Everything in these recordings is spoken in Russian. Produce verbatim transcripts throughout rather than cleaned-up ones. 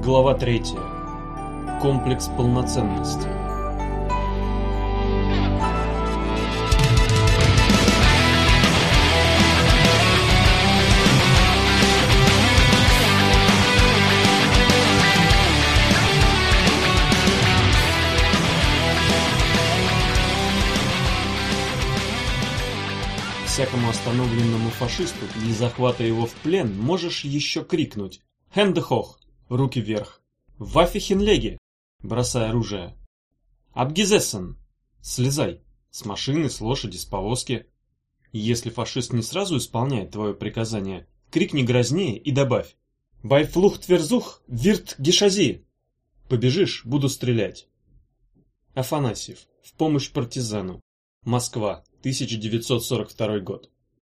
Глава третья. Комплекс полноценности. Всякому остановленному фашисту для захвата его в плен можешь еще крикнуть «Hände hoch!» — руки вверх. «Waffe hinlege!» — бросай оружие. «Abgesessen!» — слезай с машины, с лошади, с повозки. Если фашист не сразу исполняет твое приказание, крикни грознее и добавь «Bei Fluchtversuch wird geschossen!» Побежишь — буду стрелять. Афанасьев. В помощь партизану. Москва. тысяча девятьсот сорок второй год.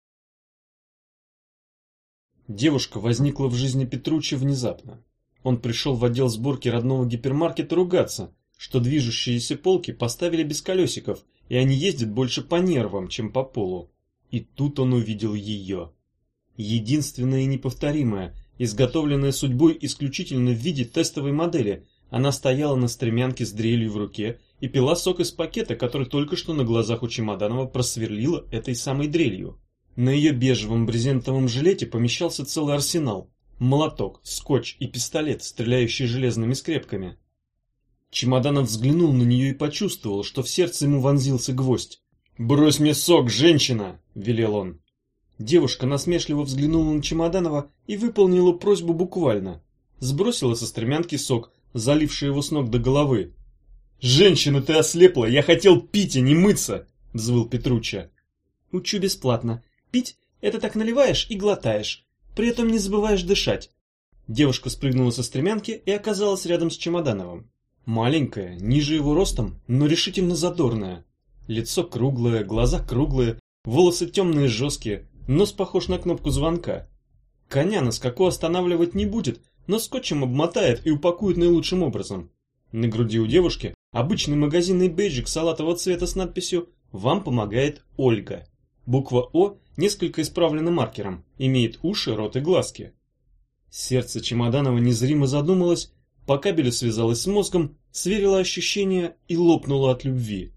Девушка возникла в жизни Петруччи внезапно. Он пришел в отдел сборки родного гипермаркета ругаться, что движущиеся полки поставили без колесиков, и они ездят больше по нервам, чем по полу. И тут он увидел ее. Единственная и неповторимая, изготовленная судьбой исключительно в виде тестовой модели, она стояла на стремянке с дрелью в руке и пила сок из пакета, который только что на глазах у Чемоданова просверлила этой самой дрелью. На ее бежевом брезентовом жилете помещался целый арсенал: молоток, скотч и пистолет, стреляющий железными скрепками. Чемоданов взглянул на нее и почувствовал, что в сердце ему вонзился гвоздь. «Брось мне сок, женщина!» — велел он. Девушка насмешливо взглянула на Чемоданова и выполнила просьбу буквально. Сбросила со стремянки сок, заливший его с ног до головы. «Женщина, ты ослепла! Я хотел пить, а не мыться!» — взвыл Петруччи. «Учу бесплатно. Пить — это так наливаешь и глотаешь. При этом не забываешь дышать». Девушка спрыгнула со стремянки и оказалась рядом с Чемодановым. Маленькая, ниже его ростом, но решительно задорная. Лицо круглое, глаза круглые, волосы темные жесткие, нос похож на кнопку звонка. Коня на скаку останавливать не будет, но скотчем обмотает и упакует наилучшим образом. На груди у девушки обычный магазинный бейджик салатового цвета с надписью «Вам помогает Ольга». Буква «О» несколько исправлена маркером, имеет уши, рот и глазки. Сердце Чемоданова незримо задумалось, по кабелю связалось с мозгом, сверило ощущения и лопнуло от любви.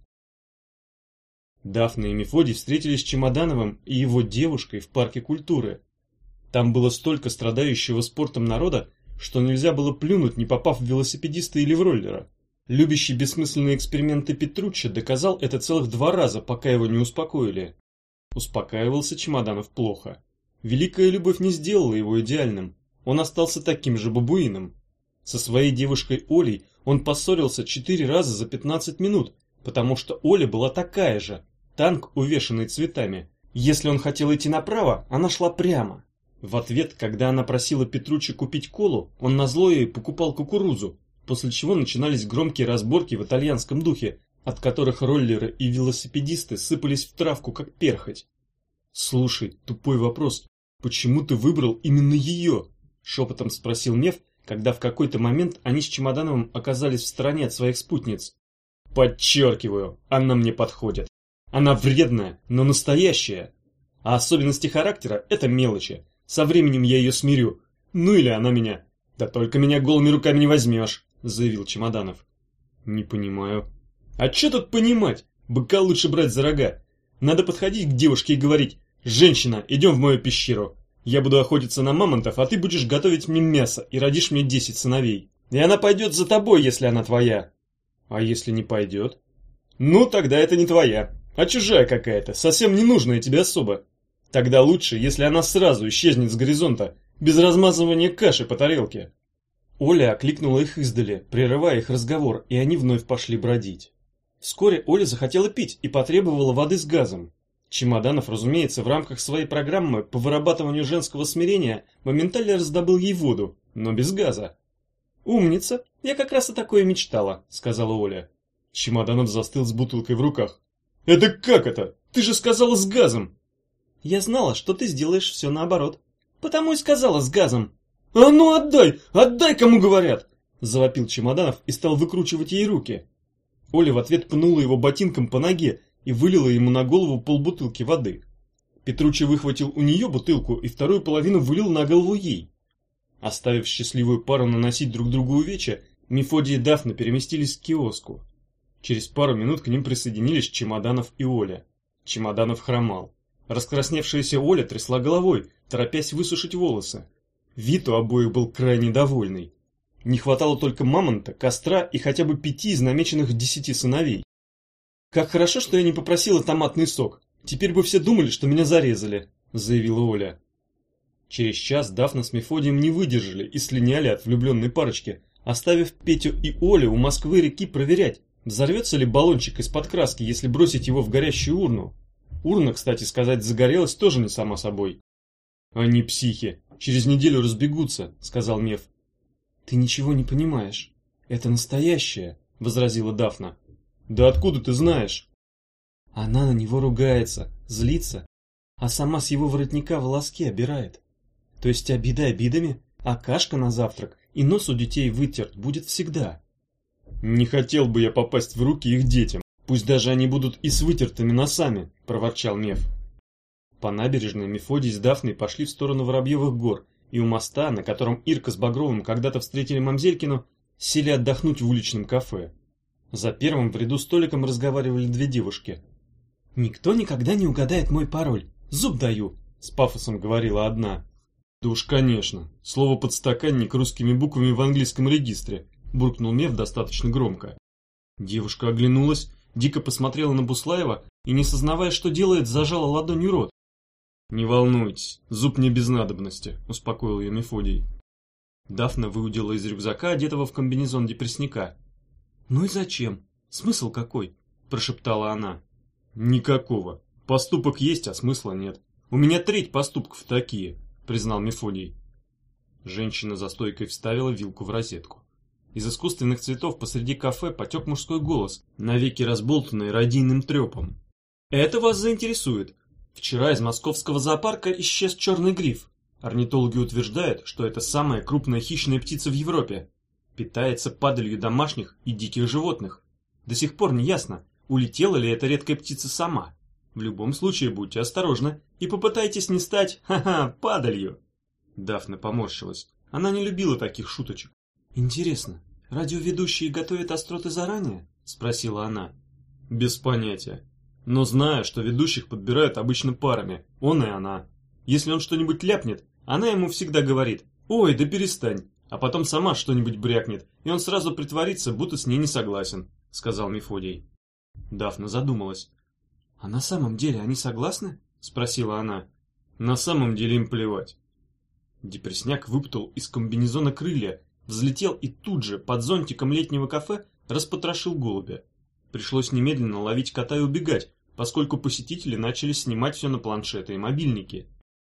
Дафна и Мефодий встретились с Чемодановым и его девушкой в парке культуры. Там было столько страдающего спортом народа, что нельзя было плюнуть, не попав в велосипедиста или в роллера. Любящий бессмысленные эксперименты Петруччи доказал это целых два раза, пока его не успокоили. Успокаивался Чемоданов плохо. Великая любовь не сделала его идеальным. Он остался таким же бабуином. Со своей девушкой Олей он поссорился четыре раза за пятнадцать минут, потому что Оля была такая же, танк, увешанный цветами. Если он хотел идти направо, она шла прямо. В ответ, когда она просила Петруччи купить колу, он назло ей покупал кукурузу, после чего начинались громкие разборки в итальянском духе, от которых роллеры и велосипедисты сыпались в травку, как перхоть. «Слушай, тупой вопрос, почему ты выбрал именно ее?» — шепотом спросил Меф, когда в какой-то момент они с Чемодановым оказались в стороне от своих спутниц. «Подчеркиваю, она мне подходит. Она вредная, но настоящая. А особенности характера — это мелочи. Со временем я ее смирю. Ну или она меня. Да только меня голыми руками не возьмешь», — заявил Чемоданов. «Не понимаю». «А че тут понимать? Быка лучше брать за рога. Надо подходить к девушке и говорить: «Женщина, идем в мою пещеру. Я буду охотиться на мамонтов, а ты будешь готовить мне мясо и родишь мне десять сыновей. И она пойдет за тобой, если она твоя». «А если не пойдет?» «Ну, тогда это не твоя, а чужая какая-то, совсем не нужная тебе особа. Тогда лучше, если она сразу исчезнет с горизонта, без размазывания каши по тарелке». Оля окликнула их издали, прерывая их разговор, и они вновь пошли бродить. Вскоре Оля захотела пить и потребовала воды с газом. Чемоданов, разумеется, в рамках своей программы по вырабатыванию женского смирения моментально раздобыл ей воду, но без газа. «Умница, я как раз о такое мечтала», — сказала Оля. Чемоданов застыл с бутылкой в руках. «Это как это? Ты же сказала с газом!» «Я знала, что ты сделаешь все наоборот. Потому и сказала с газом». «А ну отдай! Отдай, кому говорят!» — завопил Чемоданов и стал выкручивать ей руки. Оля в ответ пнула его ботинком по ноге и вылила ему на голову полбутылки воды. Петруччи выхватил у нее бутылку и вторую половину вылил на голову ей. Оставив счастливую пару наносить друг другу увечья, Мефодий и Дафна переместились к киоску. Через пару минут к ним присоединились Чемоданов и Оля. Чемоданов хромал. Раскрасневшаяся Оля трясла головой, торопясь высушить волосы. Вид у обоих был крайне довольный. Не хватало только мамонта, костра и хотя бы пяти из намеченных десяти сыновей. «Как хорошо, что я не попросила томатный сок. Теперь бы все думали, что меня зарезали», — заявила Оля. Через час Дафна с Мефодием не выдержали и слиняли от влюбленной парочки, оставив Петю и Олю у Москвы-реки проверять, взорвется ли баллончик из-под краски, если бросить его в горящую урну. Урна, кстати сказать, загорелась тоже не сама собой. «Они психи, через неделю разбегутся», — сказал Меф. «Ты ничего не понимаешь. Это настоящее», — возразила Дафна. «Да откуда ты знаешь?» Она на него ругается, злится, а сама с его воротника волоски обирает. То есть обида обидами, а кашка на завтрак и нос у детей вытерт будет всегда. «Не хотел бы я попасть в руки их детям, пусть даже они будут и с вытертыми носами», — проворчал Меф. По набережной Мефодий с Дафной пошли в сторону Воробьевых гор, и у моста, на котором Ирка с Багровым когда-то встретили Мамзелькину, сели отдохнуть в уличном кафе. За первым в ряду столиком разговаривали две девушки. «Никто никогда не угадает мой пароль, зуб даю», — с пафосом говорила одна. «Да уж, конечно, слово «подстаканник» русскими буквами в английском регистре», — буркнул Меф достаточно громко. Девушка оглянулась, дико посмотрела на Буслаева и, не сознавая, что делает, зажала ладонью рот. «Не волнуйтесь, зуб не без надобности», — успокоил ее Мефодий. Дафна выудила из рюкзака, одетого в комбинезон депрессника. «Ну и зачем? Смысл какой?» – прошептала она. «Никакого. Поступок есть, а смысла нет. У меня треть поступков такие», – признал Мефодий. Женщина за стойкой вставила вилку в розетку. Из искусственных цветов посреди кафе потек мужской голос, навеки разболтанный радийным трепом. «Это вас заинтересует. Вчера из московского зоопарка исчез черный гриф. Орнитологи утверждают, что это самая крупная хищная птица в Европе. Питается падалью домашних и диких животных. До сих пор не ясно, улетела ли эта редкая птица сама. В любом случае будьте осторожны и попытайтесь не стать, ха-ха, падалью». Дафна поморщилась. Она не любила таких шуточек. «Интересно, радиоведущие готовят остроты заранее?» – спросила она. «Без понятия. Но знаю, что ведущих подбирают обычно парами, он и она. Если он что-нибудь ляпнет, она ему всегда говорит: «Ой, да перестань», а потом сама что-нибудь брякнет, и он сразу притворится, будто с ней не согласен», — сказал Мефодий. Дафна задумалась. «А на самом деле они согласны?» — спросила она. «На самом деле им плевать». Депрессняк выпутал из комбинезона крылья, взлетел и тут же, под зонтиком летнего кафе, распотрошил голубя. Пришлось немедленно ловить кота и убегать, поскольку посетители начали снимать все на планшеты и мобильники.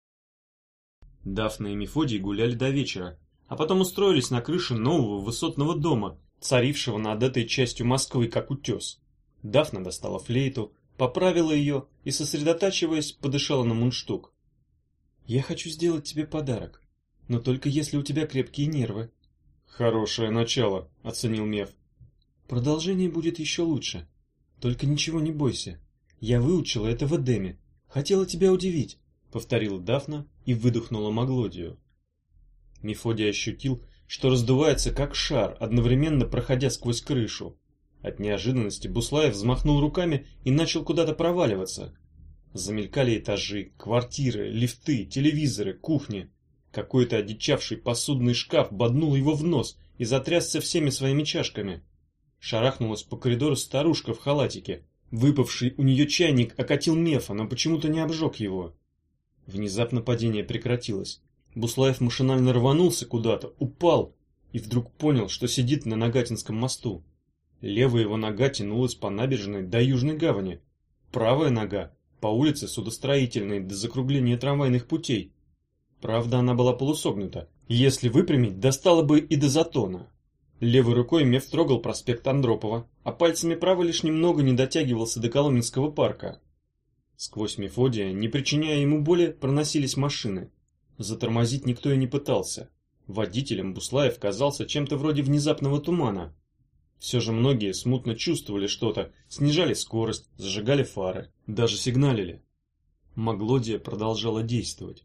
Дафна и Мефодий гуляли до вечера, а потом устроились на крыше нового высотного дома, царившего над этой частью Москвы как утес. Дафна достала флейту, поправила ее и, сосредотачиваясь, подышала на мундштук. «Я хочу сделать тебе подарок, но только если у тебя крепкие нервы». «Хорошее начало», — оценил Меф. «Продолжение будет еще лучше. Только ничего не бойся. Я выучила это в Эдеме. Хотела тебя удивить», — повторила Дафна и выдохнула Маглодию. Мефодий ощутил, что раздувается как шар, одновременно проходя сквозь крышу. От неожиданности Буслаев взмахнул руками и начал куда-то проваливаться. Замелькали этажи, квартиры, лифты, телевизоры, кухни. Какой-то одичавший посудный шкаф боднул его в нос и затрясся всеми своими чашками. Шарахнулась по коридору старушка в халатике. Выпавший у нее чайник окатил Мефа, но почему-то не обжег его. Внезапно падение прекратилось. Буслаев машинально рванулся куда-то, упал и вдруг понял, что сидит на Нагатинском мосту. Левая его нога тянулась по набережной до Южной гавани. Правая нога по улице Судостроительной до закругления трамвайных путей. Правда, она была полусогнута. Если выпрямить, достала бы и до Затона. Левой рукой Меф трогал проспект Андропова, а пальцами правой лишь немного не дотягивался до Коломенского парка. Сквозь Мефодия, не причиняя ему боли, проносились машины. Затормозить никто и не пытался. Водителем Буслаев казался чем-то вроде внезапного тумана. Все же многие смутно чувствовали что-то, снижали скорость, зажигали фары, даже сигналили. Маглодия продолжала действовать.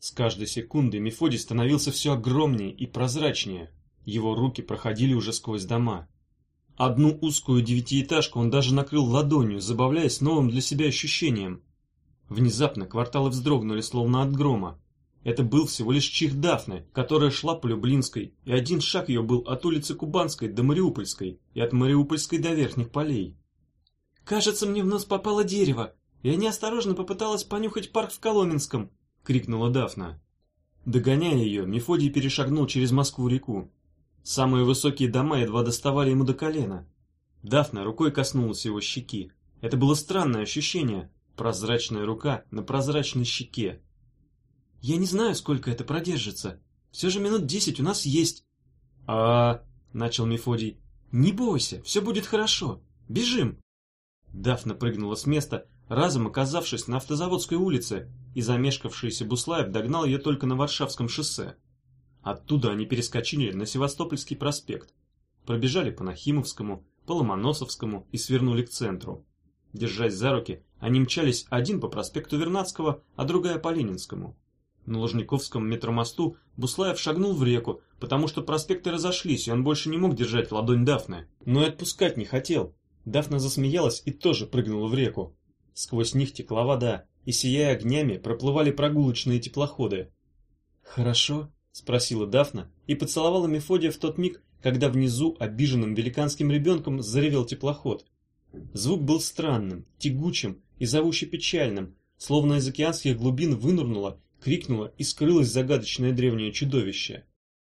С каждой секундой Мефодий становился все огромнее и прозрачнее. Его руки проходили уже сквозь дома. Одну узкую девятиэтажку он даже накрыл ладонью, забавляясь новым для себя ощущением. Внезапно кварталы вздрогнули, словно от грома. Это был всего лишь чих Дафны, которая шла по Люблинской, и один шаг ее был от улицы Кубанской до Мариупольской, и от Мариупольской до Верхних полей. «Кажется, мне в нос попало дерево. Я неосторожно попыталась понюхать парк в Коломенском», — крикнула Дафна. Догоняя ее, Мефодий перешагнул через Москву-реку. Самые высокие дома едва доставали ему до колена. Дафна рукой коснулась его щеки. Это было странное ощущение. Прозрачная рука на прозрачной щеке. «Я не знаю, сколько это продержится. Все же минут десять у нас есть». «А...» — начал Мефодий. «Не бойся, все будет хорошо. Бежим». Дафна прыгнула с места, разом оказавшись на Автозаводской улице, и замешкавшийся Буслаев догнал ее только на Варшавском шоссе. Оттуда они перескочили на Севастопольский проспект, пробежали по Нахимовскому, по Ломоносовскому и свернули к центру. Держась за руки, они мчались один по проспекту Вернадского, а другая по Ленинскому. На Лужниковском метромосту Буслаев шагнул в реку, потому что проспекты разошлись, и он больше не мог держать ладонь Дафны. Но и отпускать не хотел. Дафна засмеялась и тоже прыгнула в реку. Сквозь них текла вода, и, сияя огнями, проплывали прогулочные теплоходы. «Хорошо?» — спросила Дафна и поцеловала Мефодия в тот миг, когда внизу обиженным великанским ребенком заревел теплоход. Звук был странным, тягучим и зовуще печальным, словно из океанских глубин вынырнуло, крикнуло и скрылось загадочное древнее чудовище.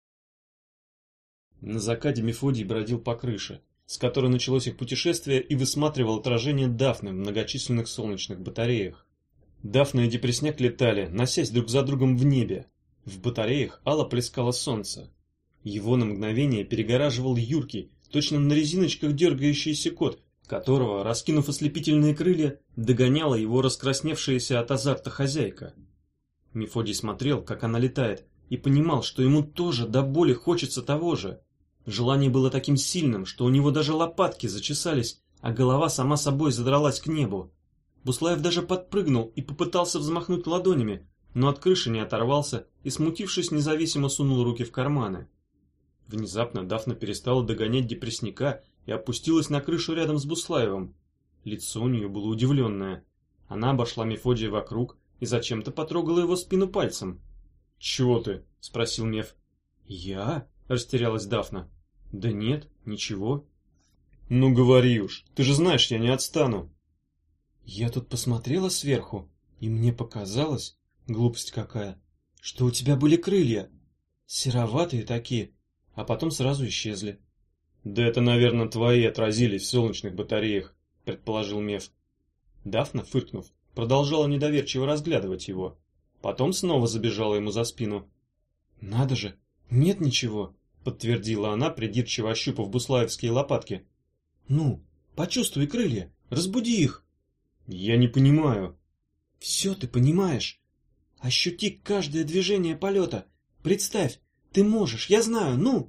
На закате Мефодий бродил по крыше, с которой началось их путешествие, и высматривал отражение Дафны в многочисленных солнечных батареях. Дафна и Депресняк летали, носясь друг за другом в небе. В батареях ало плескало солнце. Его на мгновение перегораживал юркий, точно на резиночках дергающийся кот, которого, раскинув ослепительные крылья, догоняла его раскрасневшаяся от азарта хозяйка. Мефодий смотрел, как она летает, и понимал, что ему тоже до боли хочется того же. Желание было таким сильным, что у него даже лопатки зачесались, а голова сама собой задралась к небу. Буслаев даже подпрыгнул и попытался взмахнуть ладонями, но от крыши не оторвался и, смутившись, независимо сунул руки в карманы. Внезапно Дафна перестала догонять Депресняка и опустилась на крышу рядом с Буслаевым. Лицо у нее было удивленное. Она обошла Мефодия вокруг и зачем-то потрогала его спину пальцем. «Чего ты?» — спросил Меф. «Я?» — растерялась Дафна. «Да нет, ничего». «Ну говори уж, ты же знаешь, я не отстану». «Я тут посмотрела сверху, и мне показалось, глупость какая, что у тебя были крылья, сероватые такие, а потом сразу исчезли». «Да это, наверное, твои отразились в солнечных батареях», — предположил Меф. Дафна, фыркнув, продолжала недоверчиво разглядывать его. Потом снова забежала ему за спину. «Надо же, нет ничего», — подтвердила она, придирчиво ощупав буслаевские лопатки. «Ну, почувствуй крылья, разбуди их». «Я не понимаю». «Все ты понимаешь. Ощути каждое движение полета. Представь, ты можешь, я знаю, ну!»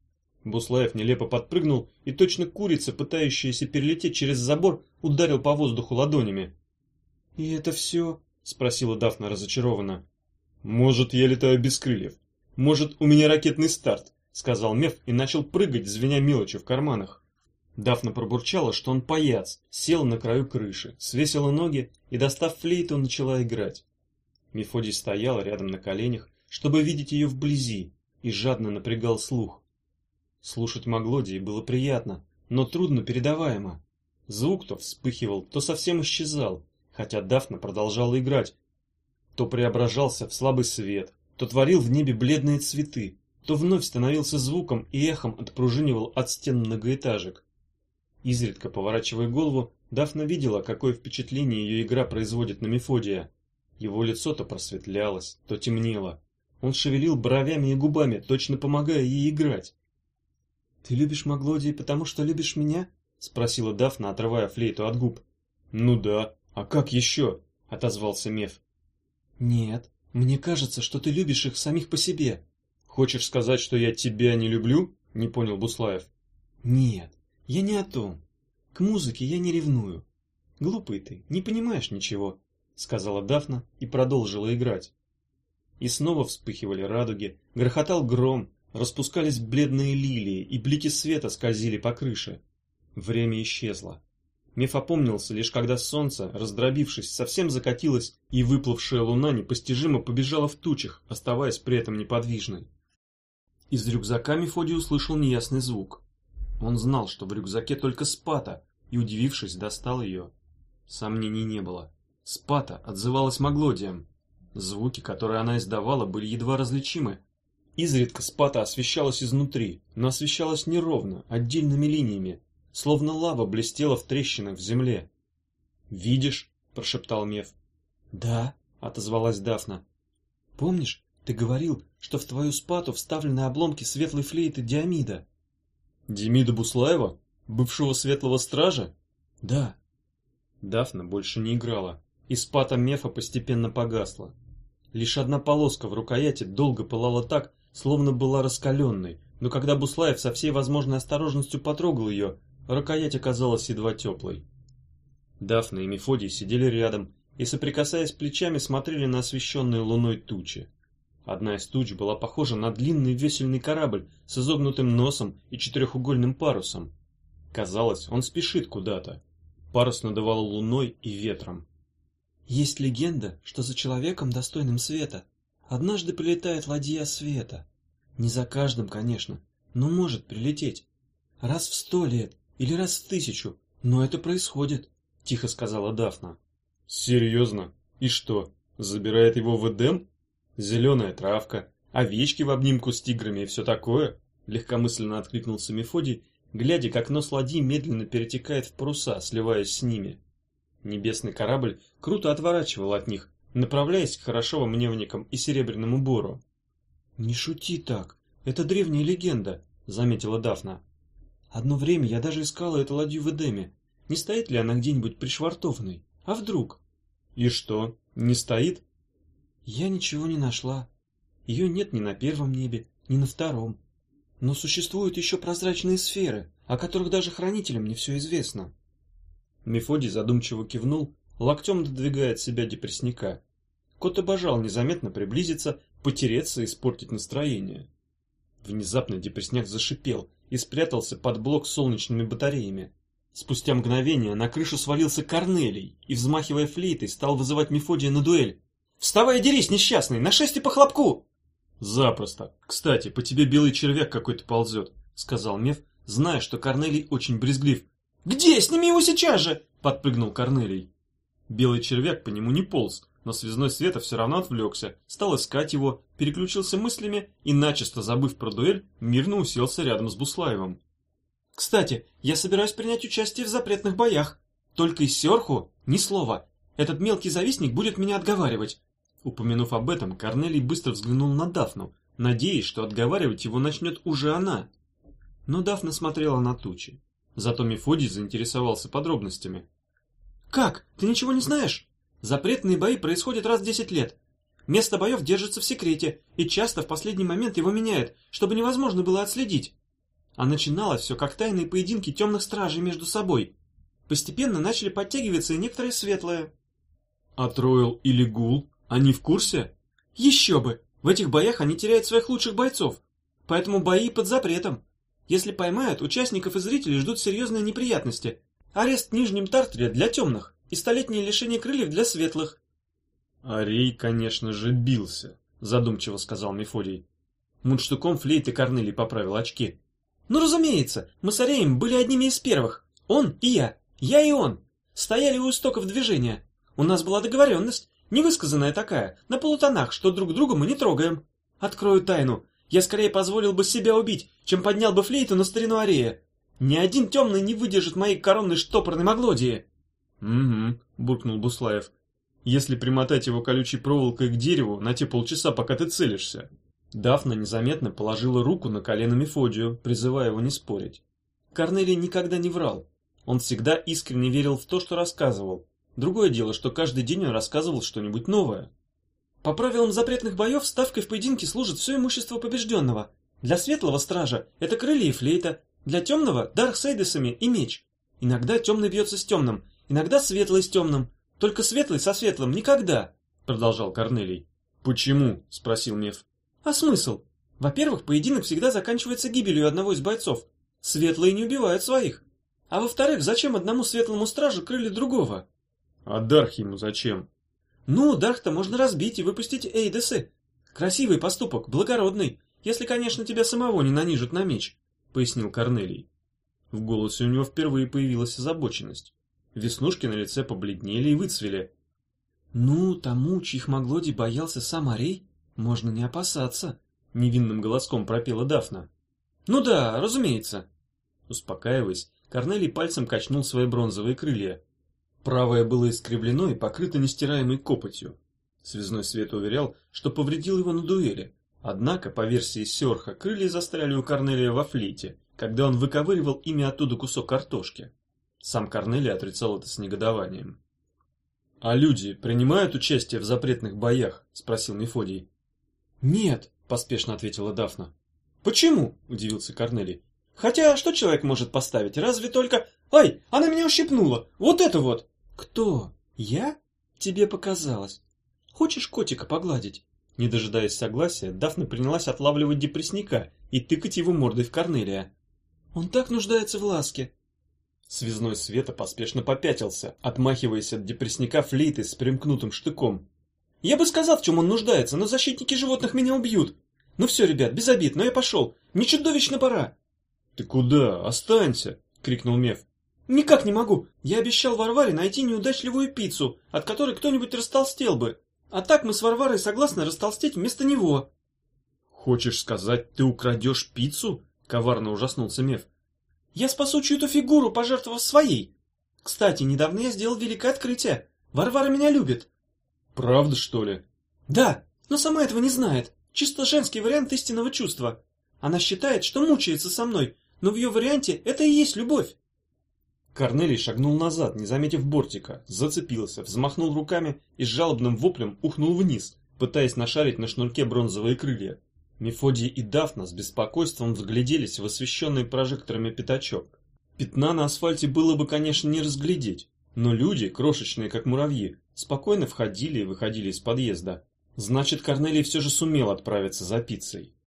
Буслаев нелепо подпрыгнул и, точно курица, пытающаяся перелететь через забор, ударил по воздуху ладонями. «И это все?» — спросила Дафна разочарованно. «Может, я летаю без крыльев. Может, у меня ракетный старт», — сказал Меф и начал прыгать, звеня мелочью в карманах. Дафна пробурчала, что он паяц, села на краю крыши, свесила ноги и, достав флейту, начала играть. Мефодий стоял рядом на коленях, чтобы видеть ее вблизи, и жадно напрягал слух. Слушать Маглодии было приятно, но трудно передаваемо. Звук то вспыхивал, то совсем исчезал, хотя Дафна продолжала играть. То преображался в слабый свет, то творил в небе бледные цветы, то вновь становился звуком и эхом отпружинивал от стен многоэтажек. Изредка поворачивая голову, Дафна видела, какое впечатление ее игра производит на Мефодия. Его лицо то просветлялось, то темнело. Он шевелил бровями и губами, точно помогая ей играть. «Ты любишь Маглодии, потому что любишь меня?» — спросила Дафна, отрывая флейту от губ. «Ну да, а как еще?» — отозвался Меф. «Нет, мне кажется, что ты любишь их самих по себе». «Хочешь сказать, что я тебя не люблю?» — не понял Буслаев. «Нет, я не о том. К музыке я не ревную. Глупый ты, не понимаешь ничего», — сказала Дафна и продолжила играть. И снова вспыхивали радуги, грохотал гром, распускались бледные лилии, и блики света скользили по крыше. Время исчезло. Меф опомнился лишь когда солнце, раздробившись, совсем закатилось, и выплывшая луна непостижимо побежала в тучах, оставаясь при этом неподвижной. Из рюкзака Мефодий услышал неясный звук. Он знал, что в рюкзаке только Спата, и, удивившись, достал ее. Сомнений не было. Спата отзывалась Маглодием. Звуки, которые она издавала, были едва различимы. Изредка Спата освещалась изнутри, но освещалась неровно, отдельными линиями, словно лава блестела в трещинах в земле. «Видишь?» – прошептал Меф. «Да», – отозвалась Дафна. «Помнишь, ты говорил, что в твою Спату вставлены обломки светлой флейты Диомида?» «Демида Буслаева? Бывшего светлого стража?» «Да». Дафна больше не играла, и Спата Мефа постепенно погасла. Лишь одна полоска в рукояти долго пылала так, словно была раскаленной, но когда Буслаев со всей возможной осторожностью потрогал ее, рукоять оказалась едва теплой. Дафна и Мефодий сидели рядом и, соприкасаясь плечами, смотрели на освещенные луной тучи. Одна из туч была похожа на длинный весельный корабль с изогнутым носом и четырехугольным парусом. Казалось, он спешит куда-то. Парус надувало луной и ветром. «Есть легенда, что за человеком, достойным света, однажды прилетает ладья света. Не за каждым, конечно, но может прилететь. Раз в сто лет или раз в тысячу, но это происходит», — тихо сказала Дафна. «Серьезно? И что, забирает его в Эдем? Зеленая травка, овечки в обнимку с тиграми и все такое?» — легкомысленно откликнулся Мефодий, глядя, как нос ладьи медленно перетекает в паруса, сливаясь с ними. Небесный корабль круто отворачивал от них, направляясь к хорошовым мневникам и серебряному бору. «Не шути так, это древняя легенда», — заметила Дафна. «Одно время я даже искала эту ладью в Эдеме. Не стоит ли она где-нибудь пришвартованной? А вдруг?» «И что, не стоит?» «Я ничего не нашла. Ее нет ни на первом небе, ни на втором. Но существуют еще прозрачные сферы, о которых даже хранителям не все известно». Мефодий задумчиво кивнул, локтем додвигая от себя депрессника. Кот обожал незаметно приблизиться, потереться и испортить настроение. Внезапно депрессняк зашипел и спрятался под блок с солнечными батареями. Спустя мгновение на крышу свалился Корнелий и, взмахивая флейтой, стал вызывать Мефодия на дуэль. «Вставай и дерись, несчастный! На шесть и по хлопку!» «Запросто! Кстати, по тебе белый червяк какой-то ползет», — сказал Меф, зная, что Корнелий очень брезглив. «Где? Сними его сейчас же!» — подпрыгнул Корнелий. Белый червяк по нему не полз, но связной Света все равно отвлекся, стал искать его, переключился мыслями и, начисто забыв про дуэль, мирно уселся рядом с Буслаевым. «Кстати, я собираюсь принять участие в запретных боях. Только из Сёрху ни слова. Этот мелкий завистник будет меня отговаривать». Упомянув об этом, Корнелий быстро взглянул на Дафну, надеясь, что отговаривать его начнет уже она. Но Дафна смотрела на тучи. Зато Мефодий заинтересовался подробностями. «Как? Ты ничего не знаешь? Запретные бои происходят раз в десять лет. Место боев держится в секрете, и часто в последний момент его меняют, чтобы невозможно было отследить. А начиналось все как тайные поединки темных стражей между собой. Постепенно начали подтягиваться и некоторые светлые». «А Троил или Гул? Они в курсе?» «Еще бы! В этих боях они теряют своих лучших бойцов. Поэтому бои под запретом. Если поймают, участников и зрителей ждут серьезные неприятности. Арест в Нижнем Тартаре для темных и столетнее лишение крыльев для светлых». «Арей, конечно же, бился», — задумчиво сказал Мефодий. Мундштуком флейты Корнелий поправил очки. «Ну, разумеется, мы с Ареем были одними из первых. Он и я. Я и он. Стояли у истоков движения. У нас была договоренность, невысказанная такая, на полутонах, что друг друга мы не трогаем. Открою тайну. Я скорее позволил бы себя убить, чем поднял бы флейту на старину Арея. Ни один темный не выдержит моей коронной штопорной Маглодии». «Угу», — буркнул Буслаев. «Если примотать его колючей проволокой к дереву на те полчаса, пока ты целишься». Дафна незаметно положила руку на колено Мефодию, призывая его не спорить. Корнелий никогда не врал. Он всегда искренне верил в то, что рассказывал. Другое дело, что каждый день он рассказывал что-нибудь новое. «По правилам запретных боев ставкой в поединке служит все имущество побежденного. Для светлого стража это крылья и флейта, для темного — дар с эйдесами и меч. Иногда темный бьется с темным, иногда светлый с темным. Только светлый со светлым никогда», — продолжал Корнелий. «Почему?» – спросил Меф. А смысл? Во-первых, поединок всегда заканчивается гибелью одного из бойцов. Светлые не убивают своих. А во-вторых, зачем одному светлому стражу крылья другого? А Дарх ему зачем? Ну, Дарх-то можно разбить и выпустить Эйдесы. Красивый поступок, благородный, если, конечно, тебя самого не нанижут на меч, пояснил Корнелий. В голосе у него впервые появилась озабоченность. Веснушки на лице побледнели и выцвели. Ну, тому, чьих Маглоди боялся сам Арей, можно не опасаться, невинным голоском пропела Дафна. Ну да, разумеется. Успокаиваясь, Корнелий пальцем качнул свои бронзовые крылья. Правое было искривлено и покрыто нестираемой копотью. Связной Свет уверял, что повредил его на дуэли. Однако, по версии Сёрха, крылья застряли у Корнелия во флейте, когда он выковыривал ими оттуда кусок картошки. Сам Корнелий отрицал это с негодованием. «А люди принимают участие в запретных боях?» – спросил Мефодий. «Нет», – поспешно ответила Дафна. «Почему?» – удивился Корнелий. «Хотя, что человек может поставить? Разве только... Ай, она меня ущипнула! Вот это вот!» «Кто? Я? Тебе показалось. Хочешь котика погладить?» Не дожидаясь согласия, Дафна принялась отлавливать депрессника и тыкать его мордой в Корнелия. «Он так нуждается в ласке!» Связной Света поспешно попятился, отмахиваясь от депрессника флейтой с примкнутым штыком. «Я бы сказал, в чем он нуждается, но защитники животных меня убьют. Ну все, ребят, без обид, но я пошел. Мне чудовищно пора!» «Ты куда? Останься!» — крикнул Меф. «Никак не могу. Я обещал Варваре найти неудачливую пиццу, от которой кто-нибудь растолстел бы. А так мы с Варварой согласны растолстеть вместо него». «Хочешь сказать, ты украдешь пиццу?» — коварно ужаснулся Меф. «Я спасу чью-то фигуру, пожертвовав своей. Кстати, недавно я сделал великое открытие. Варвара меня любит». «Правда, что ли?» «Да, но сама этого не знает. Чисто женский вариант истинного чувства. Она считает, что мучается со мной, но в ее варианте это и есть любовь». Корнелий шагнул назад, не заметив бортика, зацепился, взмахнул руками и с жалобным воплем ухнул вниз, пытаясь нашарить на шнурке бронзовые крылья. Мефодий и Дафна с беспокойством взгляделись в освещенный прожекторами пятачок. Пятна на асфальте было бы, конечно, не разглядеть, но люди, крошечные как муравьи, спокойно входили и выходили из подъезда. Значит, Корнелий все же сумел отправиться за пиццей.